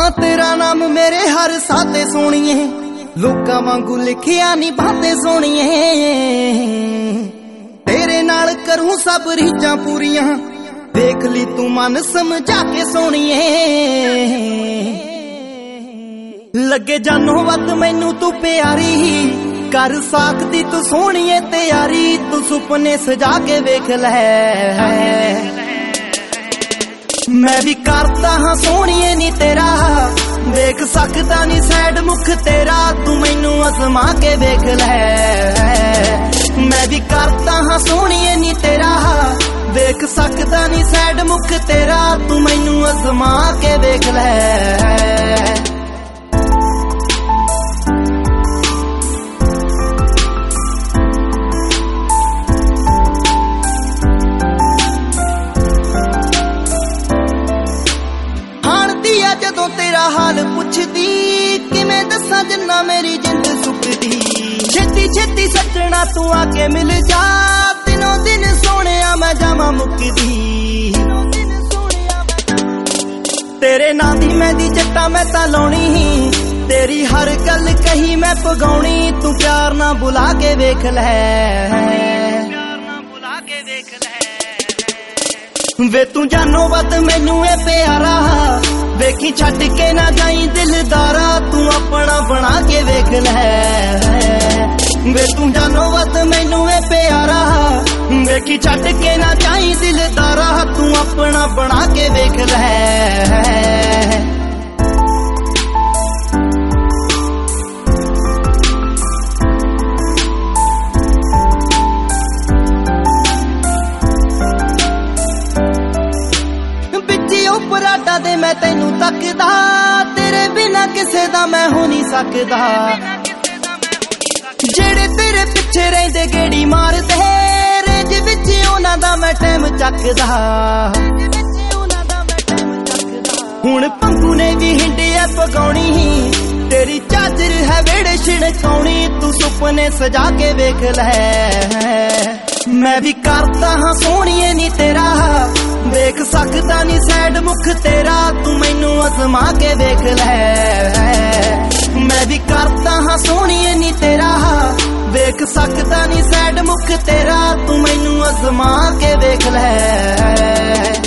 हाँ तेरा नाम मेरे हर साथे सोनिए, लोकां वांगू लिखिया नी बातें सोनिए। तेरे नाल करूं सब रीझां पूरियां, देख ली तू मन समझा के सोनिए। लगे जानों वत मैनू तू प्यारी, कर सकदी तू सोनिए तैयारी। तू सुपने सजा के वेख लै, मैं भी करता हाँ सोनिए नी तेरा, देख सकदा नी सैड मुख तेरा। तू मैनू अजमा के वेख लै, मैं भी करता हाँ सोनिए नी तेरा, देख सकदा नी सैड मुख तेरा। तू मैनू अजमा के वेख लै। जदों तेरा हाल पुछदी, किवें दसां जिन्ना मेरी जिंद सुखदी। छेती छेती सजना तू आके मिल जा, दिनों दिन सोनिया मैं जावां मुकदी। तेरे नां दी मेहंदी जट्टा मैं तां लाउणी, तेरी हर गल कही मैं पगाउणी। तू प्यार ना बुला के वेख लै, वे तू जानो वत मैनू ए प्यारा, वेखी छड्ड के ना जाई दिलदारा। तू अपना बना के वेख लै, वे तू जानो वत मैनू ए प्यारा, वेखी छड्ड के ना जाई दिलदारा। तू अपना बना के वेख लै। पराटा दे मैं तैनू तकदा, तेरे बिना किसे दा मैं हो नहीं सकदा। जेड़े तेरे पिछे रहिंदे गेड़ी मारदे, रेंज विच उन्हां दा मैं टाइम चकदा। हुण पंगू ने भी हिंडिया पगाउणी, तेरी चादर है वेड़े छिड़काउणी। तू सुपने सजा के वेख लै, मैं भी करता हाँ सोनिए नी तेरा, देख सकदा नी सैड मुख तेरा। तू मैनू अजमा के वेख लै, मैं भी करता हाँ सोनिए नी तेरा, देख सकदा नी सैड मुख तेरा। तू मैनू अजमा के वेख लै।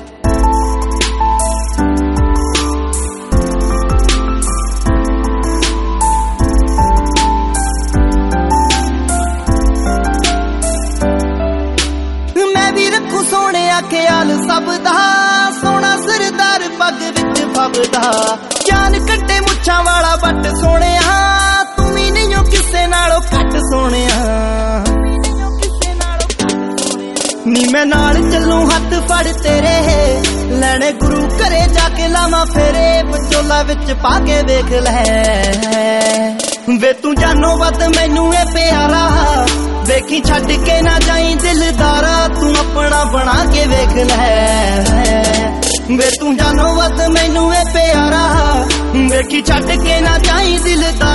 सोने ख्याल सब दा, सोना सरदार पग विच फबदा। जान कट्टे मुछां वाला बट सोने, तू भी नहीं हो किसे नालों घट सोने। नी मैं नाल चलूं हथ फड़ तेरे, लैने गुरु घरे जाके लावां फेरे। विचोला विच पा के वेख लै, वे तू जानो वत मैनू ए प्यारा, वेखी छड्ड के ना जाई दिलदारा। तू अपना बना के वेख लै, वे तू जानो वत मैनू ए प्यारा, वेखी छड्ड के ना जाई दिलदारा।